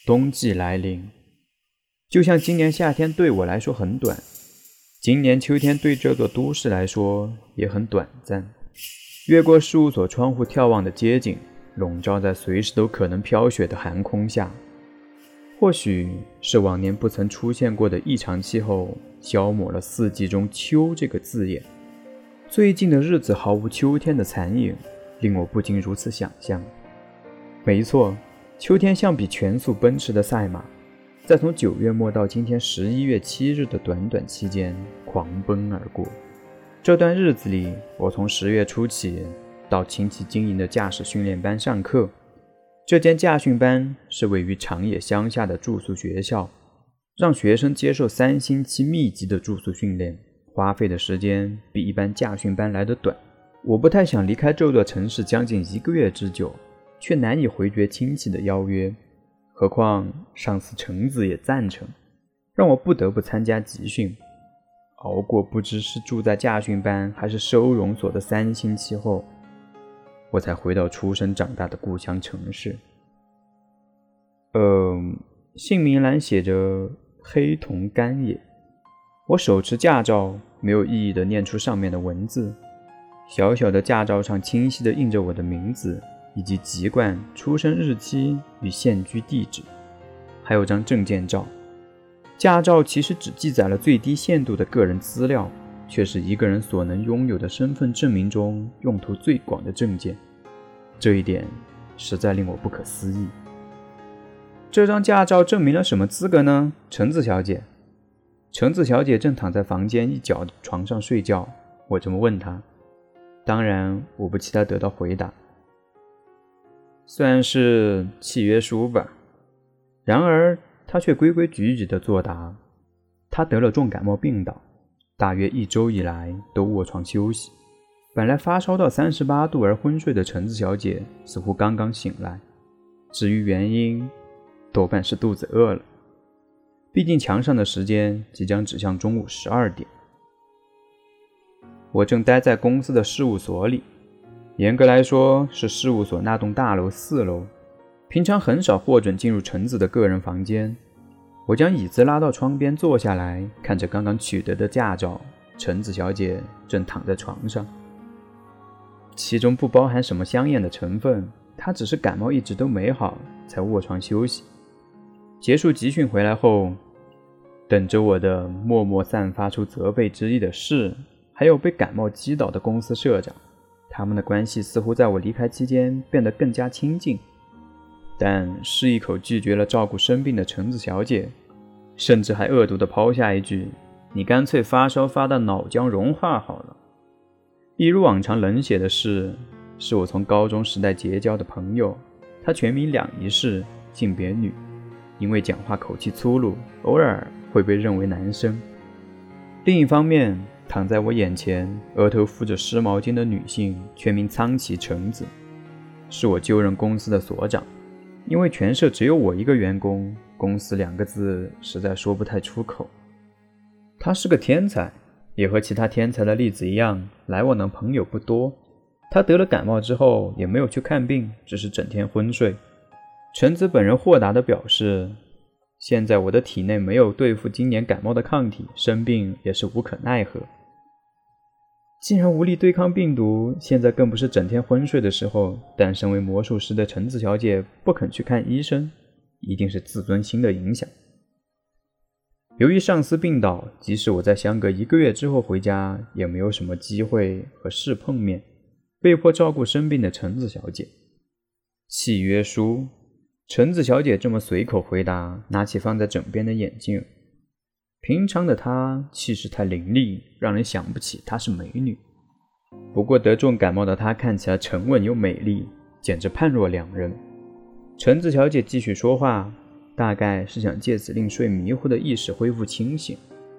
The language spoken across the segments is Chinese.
冬季来临，就像今年夏天对我来说很短，今年秋天对这座都市来说也很短暂。越过事务所窗户眺望的街景，笼罩在随时都可能飘雪的寒空下。或许是往年不曾出现过的异常气候消磨了四季中秋这个字眼，最近的日子毫无秋天的残影，令我不禁如此想象。没错，秋天像匹全速奔驰的赛马，在从9月末到今天11月7日的短短期间狂奔而过。这段日子里，我从10月初起到亲戚经营的驾驶训练班上课。这间驾训班是位于长野乡下的住宿学校，让学生接受3星期密集的住宿训练，花费的时间比一般驾训班来得短。我不太想离开这座城市将近1个月之久，却难以回绝亲戚的邀约，何况上司橙子也赞成，让我不得不参加集训。熬过不知是住在驾训班还是收容所的3星期后，我才回到出生长大的故乡城市。姓名栏写着黑瞳干野。我手持驾照，没有意义地念出上面的文字。小小的驾照上清晰地印着我的名字以及籍贯、出生日期与现居地址，还有张证件照。驾照其实只记载了最低限度的个人资料，却是一个人所能拥有的身份证明中用途最广的证件，这一点实在令我不可思议。这张驾照证明了什么资格呢？橙子小姐。橙子小姐正躺在房间一角的床上睡觉，我这么问她。当然我不期待得到回答。算是契约书吧。然而她却规规矩矩地作答。她得了重感冒病倒，大约1周以来都卧床休息。本来发烧到38度而昏睡的橙子小姐似乎刚刚醒来，至于原因，多半是肚子饿了。毕竟墙上的时间即将指向中午12点。我正待在公司的事务所里，严格来说是事务所那栋大楼4楼，平常很少获准进入橙子的个人房间。我将椅子拉到窗边坐下来，看着刚刚取得的驾照，橙子小姐正躺在床上。其中不包含什么香艳的成分，她只是感冒一直都没好，才卧床休息。结束集训回来后，等着我的默默散发出责备之意的是，还有被感冒击倒的公司社长，他们的关系似乎在我离开期间变得更加亲近。但是一口拒绝了照顾生病的橙子小姐，甚至还恶毒地抛下一句：“你干脆发烧发到脑浆融化好了。”一如往常冷血的是我从高中时代结交的朋友，他全名两仪式，性别女，因为讲话口气粗鲁，偶尔会被认为男生。另一方面，躺在我眼前额头敷着湿毛巾的女性全名苍崎橙子，是我就任公司的所长。因为全社只有我一个员工，公司2个字实在说不太出口。她是个天才，也和其他天才的例子一样，来往的朋友不多。她得了感冒之后也没有去看病，只是整天昏睡。橙子本人豁达地表示，现在我的体内没有对付今年感冒的抗体，生病也是无可奈何。既然无力对抗病毒，现在更不是整天昏睡的时候，但身为魔术师的橙子小姐不肯去看医生，一定是自尊心的影响。由于上司病倒，即使我在相隔1个月之后回家，也没有什么机会和事碰面，被迫照顾生病的橙子小姐。契约书，橙子小姐这么随口回答，拿起放在枕边的眼镜。平常的她气势太凌厉，让人想不起她是美女。不过得重感冒的她看起来沉稳又美丽，简直判若两人。橙子小姐继续说话，大概是想借此令睡迷糊的意识恢复清醒。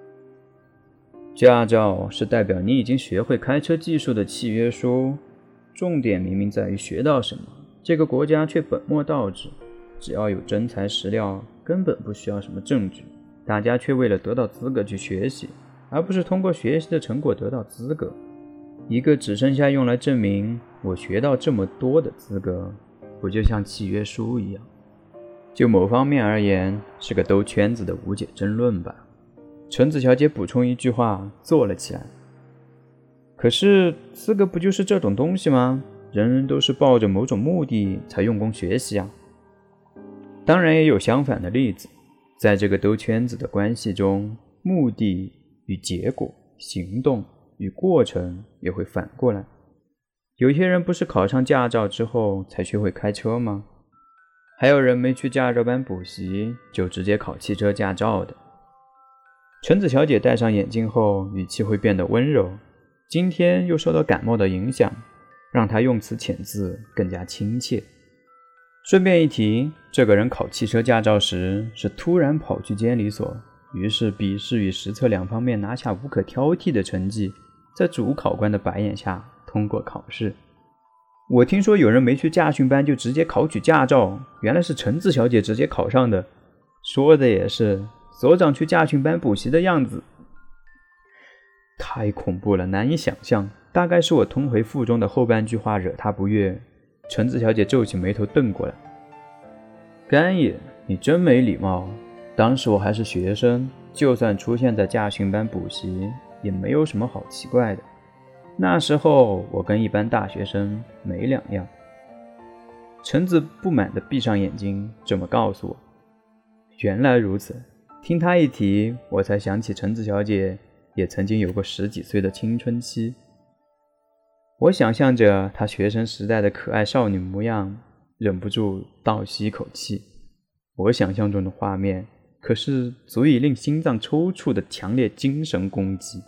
驾照是代表你已经学会开车技术的契约书，重点明明在于学到什么，这个国家却本末倒置，只要有真材实料，根本不需要什么证据，大家却为了得到资格去学习，而不是通过学习的成果得到资格。一个只剩下用来证明我学到这么多的资格，不就像契约书一样？ 就某方面而言，是个兜圈子的无解争论吧。橙子小姐补充一句话，坐了起来。可是资格不就是这种东西吗？人人都是抱着某种目的才用功学习啊。当然也有相反的例子，在这个兜圈子的关系中，目的与结果、行动与过程也会反过来。有些人不是考上驾照之后才学会开车吗？还有人没去驾照班补习就直接考汽车驾照的。橙子小姐戴上眼镜后，语气会变得温柔，今天又受到感冒的影响，让她用词遣字更加亲切。顺便一提，这个人考汽车驾照时是突然跑去监理所，于是笔试与实测两方面拿下无可挑剔的成绩，在主考官的白眼下通过考试。我听说有人没去驾训班就直接考取驾照，原来是橙子小姐直接考上的。说的也是，所长去驾训班补习的样子。太恐怖了，难以想象。大概是我通回腹中的后半句话惹她不悦，橙子小姐皱起眉头瞪过来。干爷，你真没礼貌。当时我还是学生，就算出现在驾训班补习，也没有什么好奇怪的。那时候我跟一般大学生没两样。橙子不满地闭上眼睛，这么告诉我。原来如此，听她一提，我才想起橙子小姐也曾经有过10几岁的青春期。我想象着她学生时代的可爱少女模样，忍不住倒吸一口气。我想象中的画面，可是足以令心脏抽搐的强烈精神攻击。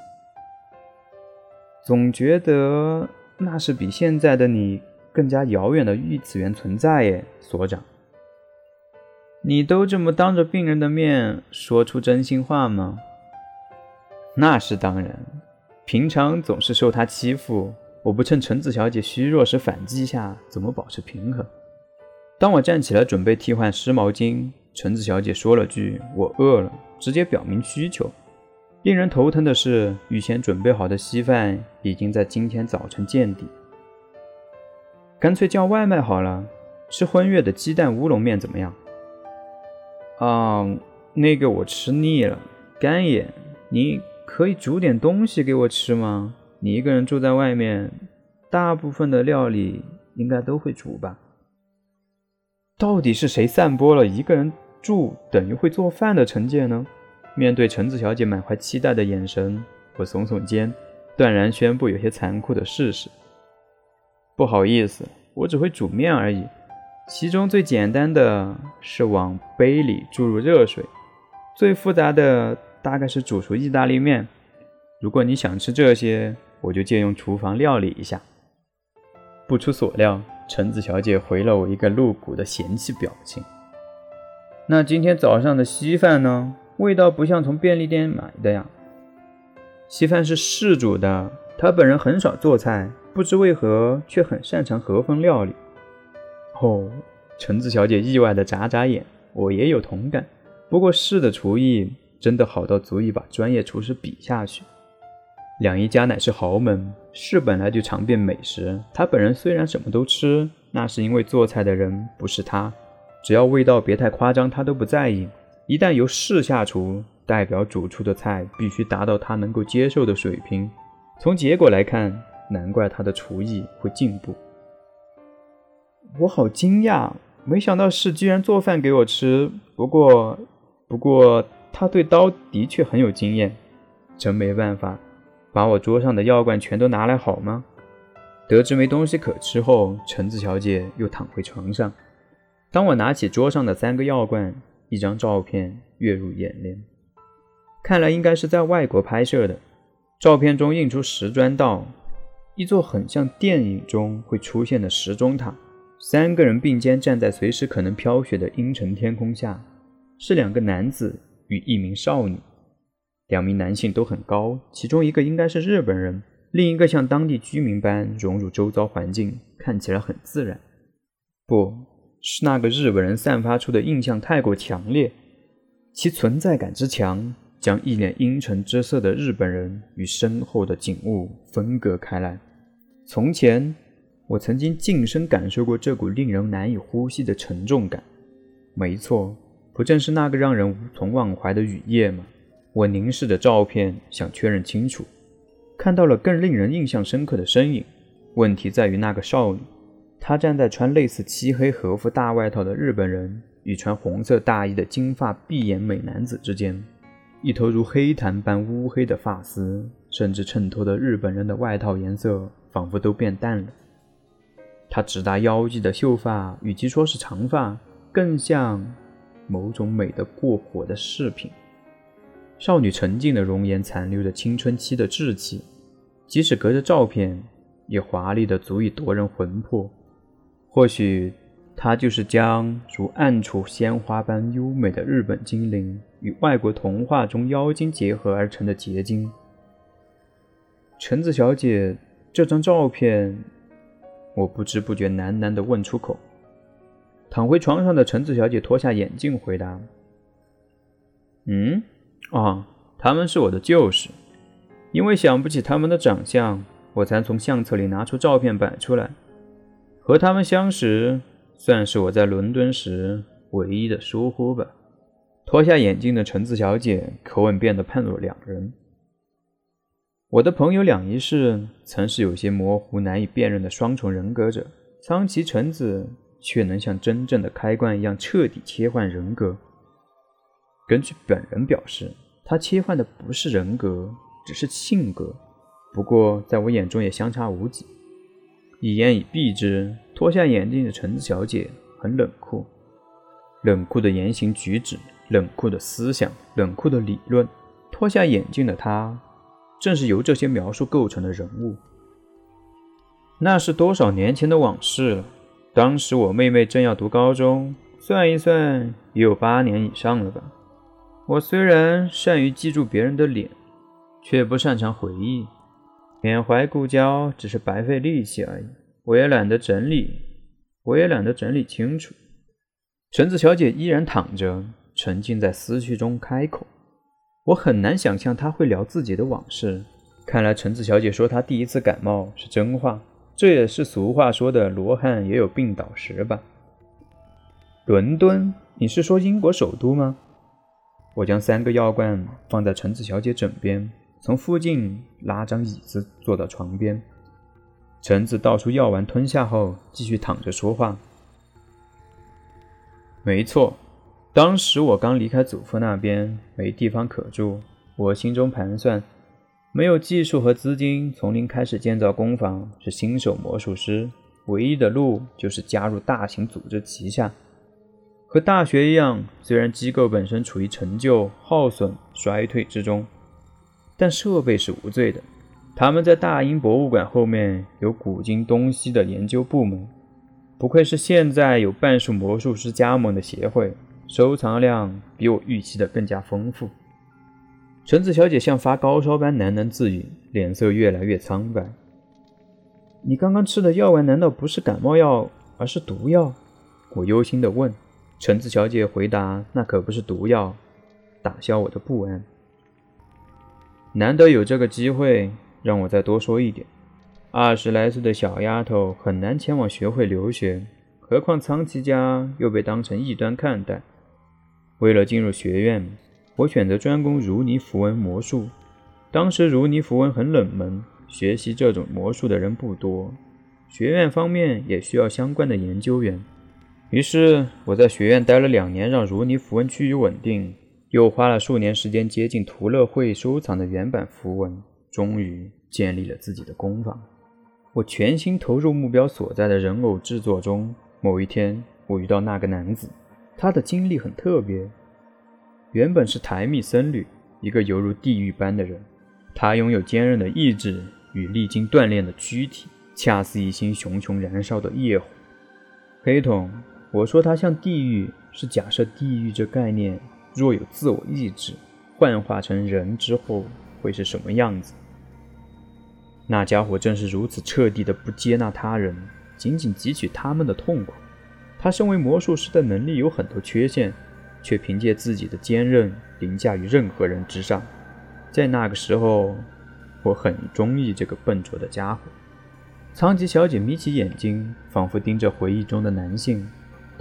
总觉得那是比现在的你更加遥远的异次元存在耶，所长。你都这么当着病人的面说出真心话吗？那是当然，平常总是受他欺负，我不趁橙子小姐虚弱时反击下，怎么保持平衡？当我站起来准备替换湿毛巾，橙子小姐说了句我饿了，直接表明需求。令人头疼的是，预先准备好的稀饭已经在今天早晨见底。干脆叫外卖好了，吃荤月的鸡蛋乌龙面怎么样？那个我吃腻了。干爷，你可以煮点东西给我吃吗？你一个人住在外面，大部分的料理应该都会煮吧？到底是谁散播了一个人住等于会做饭的成见呢？面对橙子小姐满怀期待的眼神，我耸耸肩，断然宣布有些残酷的事实。不好意思，我只会煮面而已，其中最简单的是往杯里注入热水，最复杂的大概是煮出意大利面。如果你想吃这些，我就借用厨房料理一下。不出所料，橙子小姐回了我一个露骨的嫌弃表情。那今天早上的稀饭呢？味道不像从便利店买的呀。稀饭是试煮的，他本人很少做菜，不知为何却很擅长和风料理。橙子小姐意外地眨眨眼，我也有同感。不过试的厨艺真的好到足以把专业厨师比下去。两姨家乃是豪门，是本来就常变美食，他本人虽然什么都吃，那是因为做菜的人不是他，只要味道别太夸张，他都不在意。一旦由士下厨代表煮出的菜必须达到他能够接受的水平，从结果来看，难怪他的厨艺会进步。我好惊讶，没想到士居然做饭给我吃，不过他对刀的确很有经验。真没办法，把我桌上的药罐全都拿来好吗？得知没东西可吃后，橙子小姐又躺回床上。当我拿起桌上的3个药罐，一张照片跃入眼帘，看来应该是在外国拍摄的。照片中映出石砖道，一座很像电影中会出现的时钟塔，3个人并肩站在随时可能飘雪的阴沉天空下，是2个男子与1名少女。2名男性都很高，其中一个应该是日本人，另一个像当地居民般融入周遭环境，看起来很自然。不是那个日本人散发出的印象太过强烈，其存在感之强，将一脸阴沉之色的日本人与身后的景物分隔开来。从前我曾经近身感受过这股令人难以呼吸的沉重感， 没错，不正是那个让人无从忘怀的雨夜吗？我凝视着照片，想确认清楚，看到了更令人印象深刻的身影。问题在于那个少女，她站在穿类似漆黑和服大外套的日本人与穿红色大衣的金发碧眼美男子之间，一头如黑檀般乌黑的发丝，甚至衬托的日本人的外套颜色仿佛都变淡了。她直达腰际的秀发，与其说是长发，更像某种美得过火的饰品。少女沉静的容颜残留着青春期的稚气，即使隔着照片，也华丽的足以夺人魂魄。或许她就是将如暗处鲜花般优美的日本精灵与外国童话中妖精结合而成的结晶。橙子小姐，这张照片，我不知不觉喃喃地问出口。躺回床上的橙子小姐脱下眼镜回答：他们是我的旧识，因为想不起他们的长相，我才从相册里拿出照片摆出来。和他们相识，算是我在伦敦时唯一的疏忽吧。脱下眼镜的橙子小姐口吻变得判若两人。我的朋友两一世曾是有些模糊难以辨认的双重人格者，苍崎橙子却能像真正的开关一样彻底切换人格。根据本人表示，他切换的不是人格，只是性格，不过在我眼中也相差无几。一言以蔽之，脱下眼镜的橙子小姐很冷酷，冷酷的言行举止，冷酷的思想，冷酷的理论。脱下眼镜的她，正是由这些描述构成的人物。那是多少年前的往事了，当时我妹妹正要读高中，算一算也有8年以上了吧。我虽然善于记住别人的脸，却不擅长回忆，缅怀故交只是白费力气而已，我也懒得整理清楚。橙子小姐依然躺着，沉浸在思绪中开口。我很难想象她会聊自己的往事，看来橙子小姐说她第一次感冒是真话，这也是俗话说的罗汉也有病倒时吧。伦敦？你是说英国首都吗？我将3个药罐放在橙子小姐枕边，从附近拉张椅子坐到床边。橙子倒出药丸吞下后，继续躺着说话。没错，当时我刚离开祖父那边，没地方可住，我心中盘算，没有技术和资金，从零开始建造工坊是新手魔术师，唯一的路就是加入大型组织旗下。和大学一样，虽然机构本身处于陈旧、耗损、衰退之中，但设备是无罪的。他们在大英博物馆后面有古今东西的研究部门，不愧是现在有半数魔术师加盟的协会，收藏量比我预期的更加丰富。橙子小姐像发高烧般喃喃自语，脸色越来越苍白。你刚刚吃的药丸难道不是感冒药，而是毒药？我忧心地问。橙子小姐回答，那可不是毒药，打消我的不安。难得有这个机会，让我再多说一点。20来岁的小丫头很难前往学会留学，何况苍崎家又被当成异端看待。为了进入学院，我选择专攻如尼符文魔术。当时如尼符文很冷门，学习这种魔术的人不多，学院方面也需要相关的研究员。于是我在学院待了2年，让如尼符文趋于稳定，又花了数年时间接近图勒会收藏的原版符文，终于建立了自己的工坊。我全心投入目标所在的人偶制作中。某一天，我遇到那个男子，他的经历很特别。原本是台密僧侣，一个犹如地狱般的人。他拥有坚韧的意志与历经锻炼的躯体，恰似一心熊熊燃烧的业火。黑瞳，我说他像地狱，是假设地狱这概念若有自我意志，幻化成人之后会是什么样子。那家伙正是如此彻底的不接纳他人，仅仅汲取他们的痛苦。他身为魔术师的能力有很多缺陷，却凭借自己的坚韧凌驾于任何人之上。在那个时候，我很中意这个笨拙的家伙。苍崎小姐眯起眼睛，仿佛盯着回忆中的男性。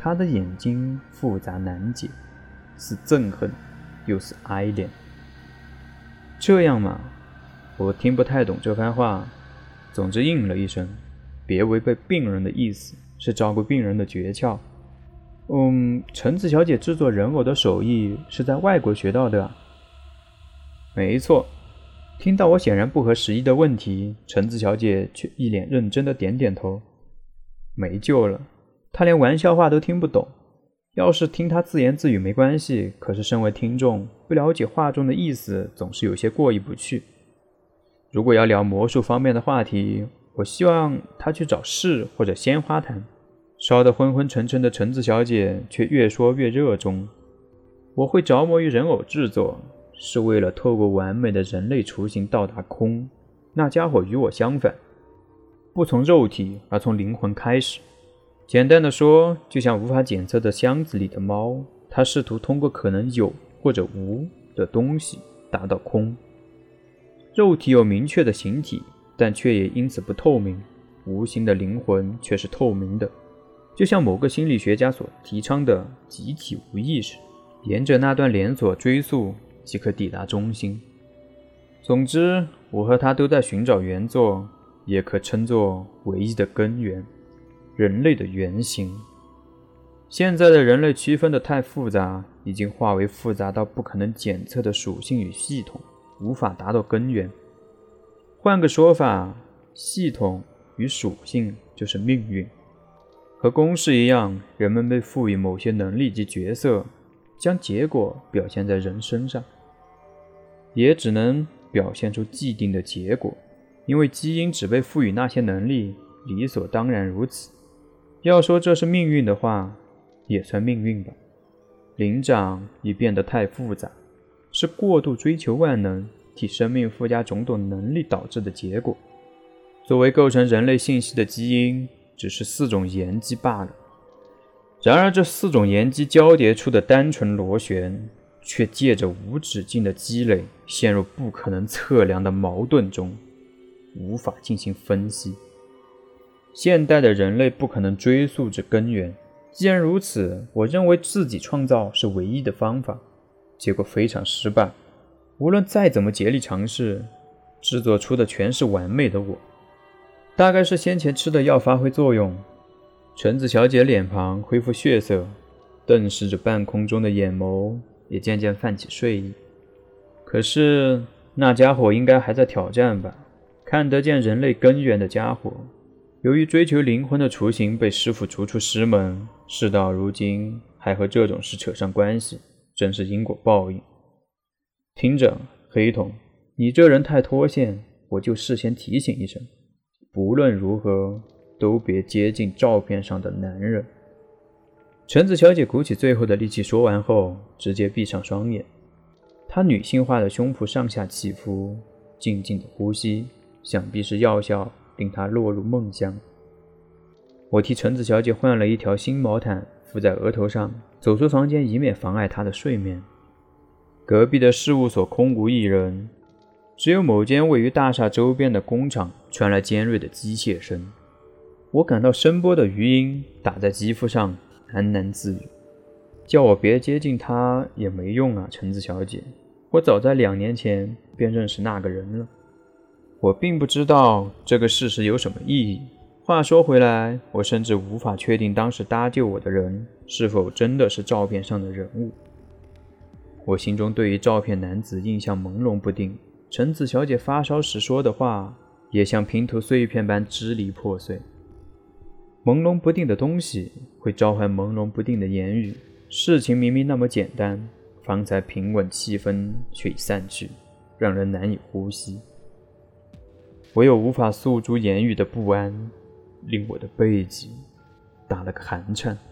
他的眼睛复杂难解，是憎恨又是哀怜。这样嘛，我听不太懂这番话，总之应了一声，别违背病人的意思，是照顾病人的诀窍。橙子小姐制作人偶的手艺是在外国学到的啊？没错。听到我显然不合时宜的问题，橙子小姐却一脸认真的点点头。没救了，她连玩笑话都听不懂。要是听她自言自语没关系，可是身为听众，不了解话中的意思，总是有些过意不去。如果要聊魔术方面的话题，我希望她去找柿或者鲜花谈。烧得昏昏沉沉的橙子小姐却越说越热衷。我会着魔于人偶制作，是为了透过完美的人类雏形到达空。那家伙与我相反，不从肉体而从灵魂开始。简单的说，就像无法检测的箱子里的猫，它试图通过可能有或者无的东西达到空。肉体有明确的形体，但却也因此不透明，无形的灵魂却是透明的，就像某个心理学家所提倡的集体无意识，沿着那段连锁追溯即可抵达中心。总之，我和他都在寻找原作，也可称作唯一的根源，人类的原型。现在的人类区分得太复杂，已经化为复杂到不可能检测的属性与系统，无法达到根源。换个说法，系统与属性就是命运。和公式一样，人们被赋予某些能力及角色，将结果表现在人身上，也只能表现出既定的结果，因为基因只被赋予那些能力，理所当然如此。要说这是命运的话，也算命运吧。灵长已变得太复杂，是过度追求万能，替生命附加种种能力导致的结果。作为构成人类信息的基因，只是4种盐基罢了。然而这4种盐基交叠出的单纯螺旋，却借着无止境的积累，陷入不可能测量的矛盾中，无法进行分析。现代的人类不可能追溯至根源，既然如此，我认为自己创造是唯一的方法，结果非常失败。无论再怎么竭力尝试，制作出的全是完美的我。大概是先前吃的药发挥作用，橙子小姐脸庞恢复血色，瞪视着半空中的眼眸也渐渐泛起睡意。可是那家伙应该还在挑战吧？看得见人类根源的家伙，由于追求灵魂的雏形被师父逐出师门，事到如今还和这种事扯上关系，真是因果报应。听着，黑瞳，你这人太脱线，我就事先提醒一声，不论如何都别接近照片上的男人。橙子小姐鼓起最后的力气说完后，直接闭上双眼。她女性化的胸脯上下起伏，静静的呼吸，想必是药效令她落入梦乡。我替橙子小姐换了一条新毛毯敷在额头上，走出房间，以免妨碍她的睡眠。隔壁的事务所空无一人，只有某间位于大厦周边的工厂传来尖锐的机械声。我感到声波的余音打在肌肤上，喃喃自语，叫我别接近他也没用啊，橙子小姐，我早在2年前便认识那个人了。我并不知道这个事实有什么意义。话说回来，我甚至无法确定当时搭救我的人是否真的是照片上的人物。我心中对于照片男子印象朦胧不定，橙子小姐发烧时说的话也像拼图碎片般支离破碎。朦胧不定的东西会召唤朦胧不定的言语，事情明明那么简单，方才平稳气氛却已散去，让人难以呼吸。唯有无法诉诸言语的不安，令我的背脊打了个寒颤。